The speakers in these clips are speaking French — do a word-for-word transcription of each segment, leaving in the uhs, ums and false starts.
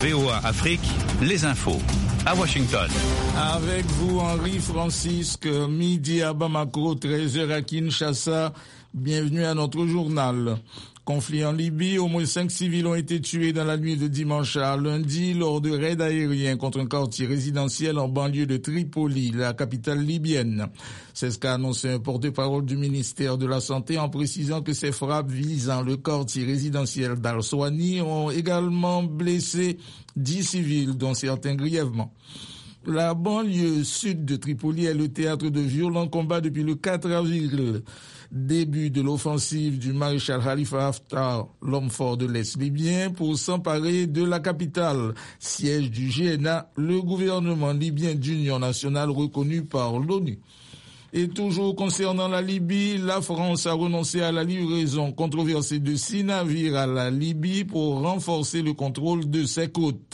V O A Afrique, les infos. À Washington. Avec vous, Henri Francisque, midi à Bamako, treize heures à Kinshasa. Bienvenue à notre journal. Conflit en Libye, au moins cinq civils ont été tués dans la nuit de dimanche à lundi lors de raids aériens contre un quartier résidentiel en banlieue de Tripoli, la capitale libyenne. C'est ce qu'a annoncé un porte-parole du ministère de la Santé en précisant que ces frappes visant le quartier résidentiel d'Al-Souani ont également blessé dix civils, dont certains grièvement. La banlieue sud de Tripoli est le théâtre de violents combats depuis le quatre avril. Début de l'offensive du maréchal Khalifa Haftar, l'homme fort de l'Est libyen, pour s'emparer de la capitale, siège du G N A, le gouvernement libyen d'union nationale reconnu par l'ONU. Et toujours concernant la Libye, la France a renoncé à la livraison controversée de six navires à la Libye pour renforcer le contrôle de ses côtes.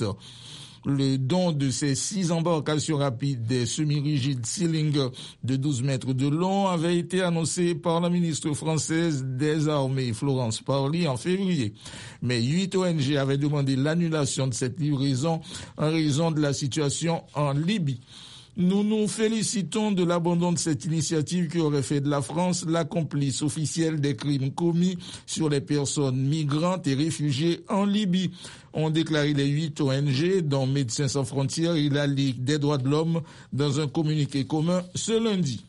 Le don de ces six embarcations rapides des semi-rigides Sealinger de douze mètres de long avait été annoncé par la ministre française des Armées, Florence Parly, en février. Mais huit O N G avaient demandé l'annulation de cette livraison en raison de la situation en Libye. Nous nous félicitons de l'abandon de cette initiative qui aurait fait de la France la complice officielle des crimes commis sur les personnes migrantes et réfugiées en Libye, ont déclaré les huit O N G, dont Médecins sans frontières et la Ligue des droits de l'homme, dans un communiqué commun ce lundi.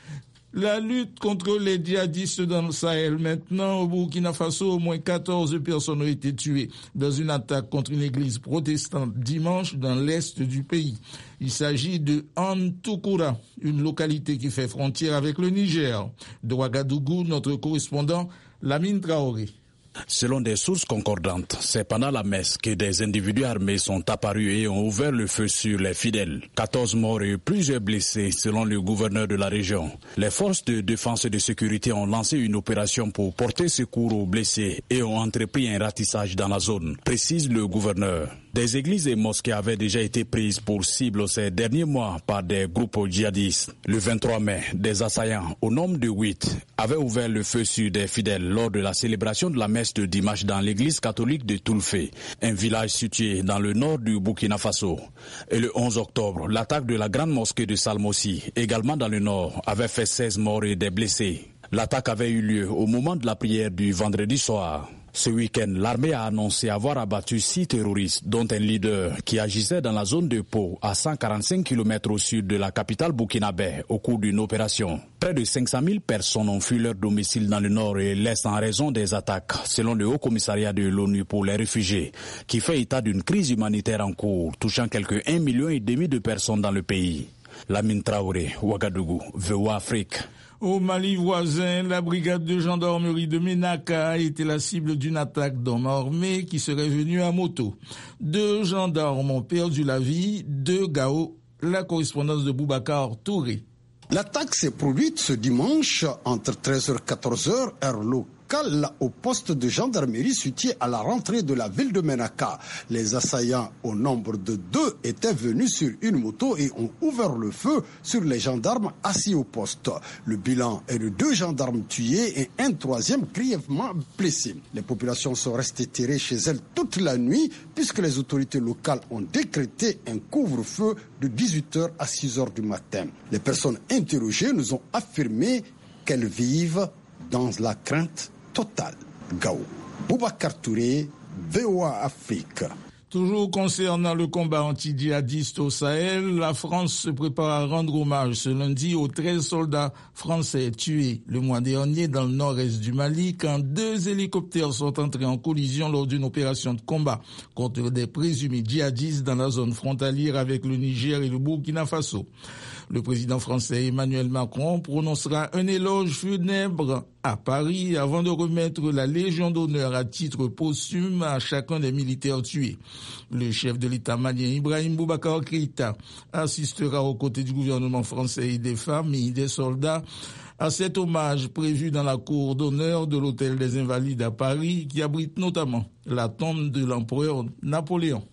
La lutte contre les djihadistes dans le Sahel. Maintenant, au Burkina Faso, au moins quatorze personnes ont été tuées dans une attaque contre une église protestante dimanche dans l'est du pays. Il s'agit de Antoukoura, une localité qui fait frontière avec le Niger. De Ouagadougou, notre correspondant, Lamine Traoré. Selon des sources concordantes, c'est pendant la messe que des individus armés sont apparus et ont ouvert le feu sur les fidèles. quatorze morts et plusieurs blessés selon le gouverneur de la région. Les forces de défense et de sécurité ont lancé une opération pour porter secours aux blessés et ont entrepris un ratissage dans la zone, précise le gouverneur. Des églises et mosquées avaient déjà été prises pour cible ces derniers mois par des groupes djihadistes. Le vingt-trois mai, des assaillants, au nombre de huit, avaient ouvert le feu sur des fidèles lors de la célébration de la messe de dimanche dans l'église catholique de Toulfé, un village situé dans le nord du Burkina Faso. Et le onze octobre, l'attaque de la grande mosquée de Salmossi, également dans le nord, avait fait seize morts et des blessés. L'attaque avait eu lieu au moment de la prière du vendredi soir. Ce week-end, l'armée a annoncé avoir abattu six terroristes, dont un leader qui agissait dans la zone de Pau, à cent quarante-cinq kilomètres au sud de la capitale burkinabé, au cours d'une opération. Près de cinq cent mille personnes ont fui leur domicile dans le nord et l'est en raison des attaques, selon le Haut-Commissariat de l'ONU pour les réfugiés, qui fait état d'une crise humanitaire en cours, touchant quelque un million et demi de personnes dans le pays. Lamine Traoré, Ouagadougou, V O A Afrique. Au Mali voisin, la brigade de gendarmerie de Ménaka a été la cible d'une attaque d'hommes armés qui seraient venus à moto. Deux gendarmes ont perdu la vie, deux Gao, la correspondance de Boubacar Touré. L'attaque s'est produite ce dimanche entre treize heures et quatorze heures, heure locale, au poste de gendarmerie situé à la rentrée de la ville de Ménaka. Les assaillants, au nombre de deux, étaient venus sur une moto et ont ouvert le feu sur les gendarmes assis au poste. Le bilan est de deux gendarmes tués et un troisième grièvement blessé. Les populations sont restées terrées chez elles toute la nuit puisque les autorités locales ont décrété un couvre-feu de dix-huit heures à six heures du matin. Les personnes interrogées nous ont affirmé qu'elles vivent dans la crainte totale. Gao. Boubacar Touré, V O A Afrique. Toujours concernant le combat anti-djihadiste au Sahel, la France se prépare à rendre hommage ce lundi aux treize soldats français tués le mois dernier dans le nord-est du Mali quand deux hélicoptères sont entrés en collision lors d'une opération de combat contre des présumés djihadistes dans la zone frontalière avec le Niger et le Burkina Faso. Le président français Emmanuel Macron prononcera un éloge funèbre à Paris avant de remettre la Légion d'honneur à titre posthume à chacun des militaires tués. Le chef de l'État malien Ibrahim Boubacar Keïta assistera aux côtés du gouvernement français et des familles des soldats à cet hommage prévu dans la cour d'honneur de l'hôtel des Invalides à Paris qui abrite notamment la tombe de l'empereur Napoléon.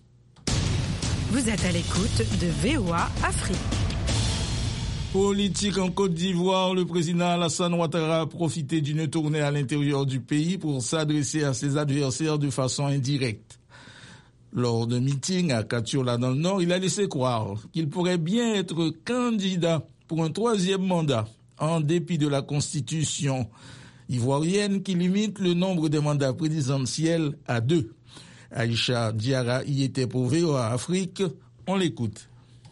Vous êtes à l'écoute de V O A Afrique. Politique en Côte d'Ivoire, le président Alassane Ouattara a profité d'une tournée à l'intérieur du pays pour s'adresser à ses adversaires de façon indirecte. Lors d'un meeting à Katiola dans le Nord, il a laissé croire qu'il pourrait bien être candidat pour un troisième mandat, en dépit de la constitution ivoirienne qui limite le nombre de mandats présidentiels à deux. Aïcha Diarra y était pour V O A Afrique. On l'écoute.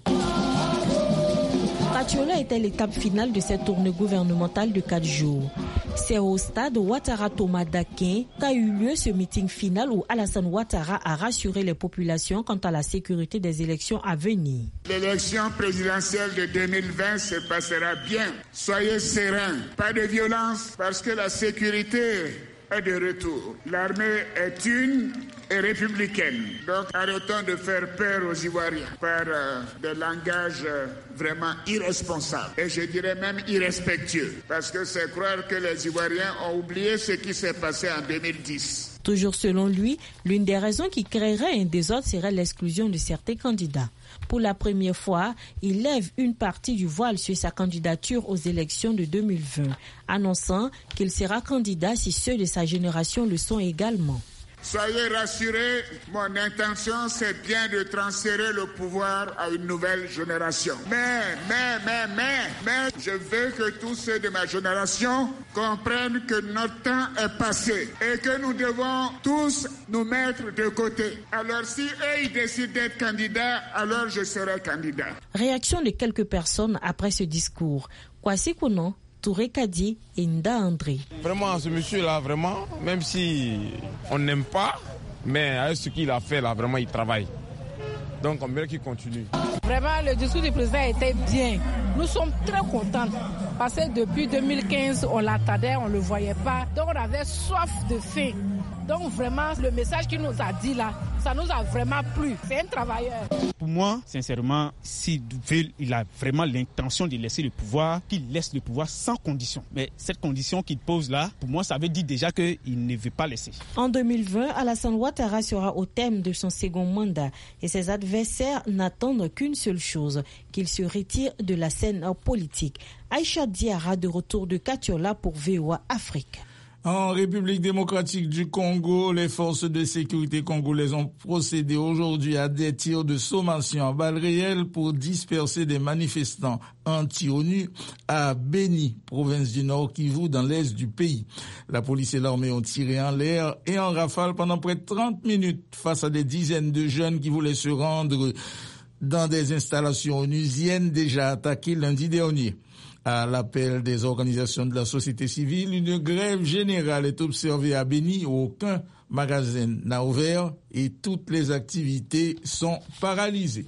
Katiola était l'étape finale de cette tournée gouvernementale de quatre jours. C'est au stade Ouattara Thomas Dakin qu'a eu lieu ce meeting final où Alassane Ouattara a rassuré les populations quant à la sécurité des élections à venir. L'élection présidentielle de deux mille vingt se passera bien. Soyez sereins, pas de violence parce que la sécurité est de retour. L'armée est une et républicaine. Donc arrêtons de faire peur aux Ivoiriens par euh, des langages euh, vraiment irresponsables et je dirais même irrespectueux parce que c'est croire que les Ivoiriens ont oublié ce qui s'est passé en deux mille dix. Toujours selon lui, l'une des raisons qui créerait un désordre serait l'exclusion de certains candidats. Pour la première fois, il lève une partie du voile sur sa candidature aux élections de deux mille vingt, annonçant qu'il sera candidat si ceux de sa génération le sont également. Soyez rassurés, mon intention c'est bien de transférer le pouvoir à une nouvelle génération. Mais, mais, mais, mais, mais, je veux que tous ceux de ma génération comprennent que notre temps est passé et que nous devons tous nous mettre de côté. Alors si eux ils décident d'être candidats, alors je serai candidat. Réaction de quelques personnes après ce discours. Kwasi Kounon, Touré Kadi et Nda André. Vraiment, ce monsieur-là, vraiment, même si on n'aime pas, mais avec ce qu'il a fait là, vraiment, il travaille. Donc, on veut qu'il continue. Vraiment, le discours du président était bien. Nous sommes très contents parce que depuis deux mille quinze, on l'attendait, on ne le voyait pas. Donc, on avait soif de faim. Donc, vraiment, le message qu'il nous a dit là, ça nous a vraiment plu. C'est un travailleur. Pour moi, sincèrement, s'il veut, il a vraiment l'intention de laisser le pouvoir, qu'il laisse le pouvoir sans condition. Mais cette condition qu'il pose là, pour moi, ça veut dire déjà qu'il ne veut pas laisser. En deux mille vingt, Alassane Ouattara sera au thème de son second mandat et ses adversaires n'attendent qu'une seule chose, qu'il se retire de la scène politique. Aïcha Diarra de retour de Katiola pour V O A Afrique. En République démocratique du Congo, les forces de sécurité congolaises ont procédé aujourd'hui à des tirs de sommation à balles réelles pour disperser des manifestants anti-ONU à Beni, province du Nord Kivu, dans l'est du pays. La police et l'armée ont tiré en l'air et en rafale pendant près de trente minutes face à des dizaines de jeunes qui voulaient se rendre dans des installations onusiennes déjà attaquées lundi dernier. À l'appel des organisations de la société civile, une grève générale est observée à Beni où aucun magasin n'a ouvert et toutes les activités sont paralysées.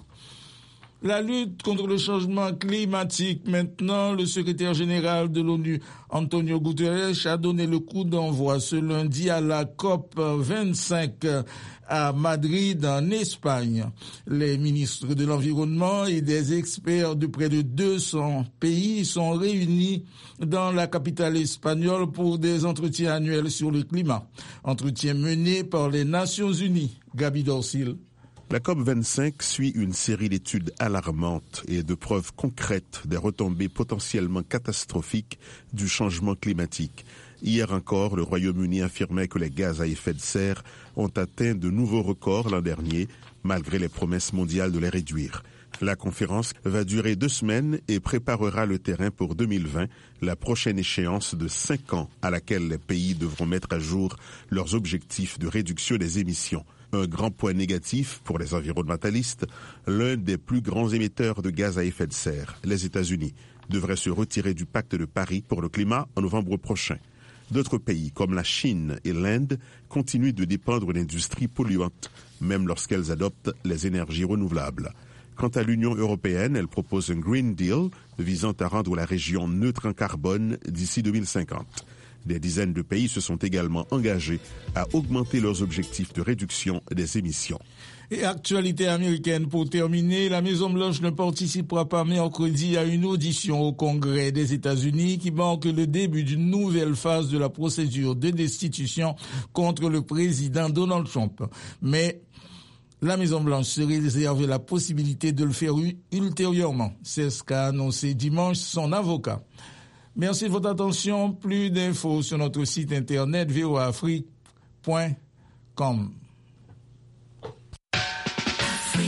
La lutte contre le changement climatique. Maintenant, le secrétaire général de l'ONU, Antonio Guterres, a donné le coup d'envoi ce lundi à la COP vingt-cinq à Madrid, en Espagne. Les ministres de l'Environnement et des experts de près de deux cents pays sont réunis dans la capitale espagnole pour des entretiens annuels sur le climat. Entretiens menés par les Nations Unies. Gabi Dorsil. La COP vingt-cinq suit une série d'études alarmantes et de preuves concrètes des retombées potentiellement catastrophiques du changement climatique. Hier encore, le Royaume-Uni affirmait que les gaz à effet de serre ont atteint de nouveaux records l'an dernier, malgré les promesses mondiales de les réduire. La conférence va durer deux semaines et préparera le terrain pour deux mille vingt, la prochaine échéance de cinq ans à laquelle les pays devront mettre à jour leurs objectifs de réduction des émissions. Un grand point négatif pour les environnementalistes, l'un des plus grands émetteurs de gaz à effet de serre, les États-Unis, devrait se retirer du pacte de Paris pour le climat en novembre prochain. D'autres pays, comme la Chine et l'Inde, continuent de dépendre d'industries polluantes, même lorsqu'elles adoptent les énergies renouvelables. Quant à l'Union européenne, elle propose un Green Deal visant à rendre la région neutre en carbone d'ici deux mille cinquante. Des dizaines de pays se sont également engagés à augmenter leurs objectifs de réduction des émissions. Et actualité américaine pour terminer, la Maison-Blanche ne participera pas mercredi à une audition au Congrès des États-Unis qui marque le début d'une nouvelle phase de la procédure de destitution contre le président Donald Trump. Mais la Maison-Blanche se réserve la possibilité de le faire ultérieurement. C'est ce qu'a annoncé dimanche son avocat. Merci de votre attention. Plus d'infos sur notre site internet v o a afrique point com.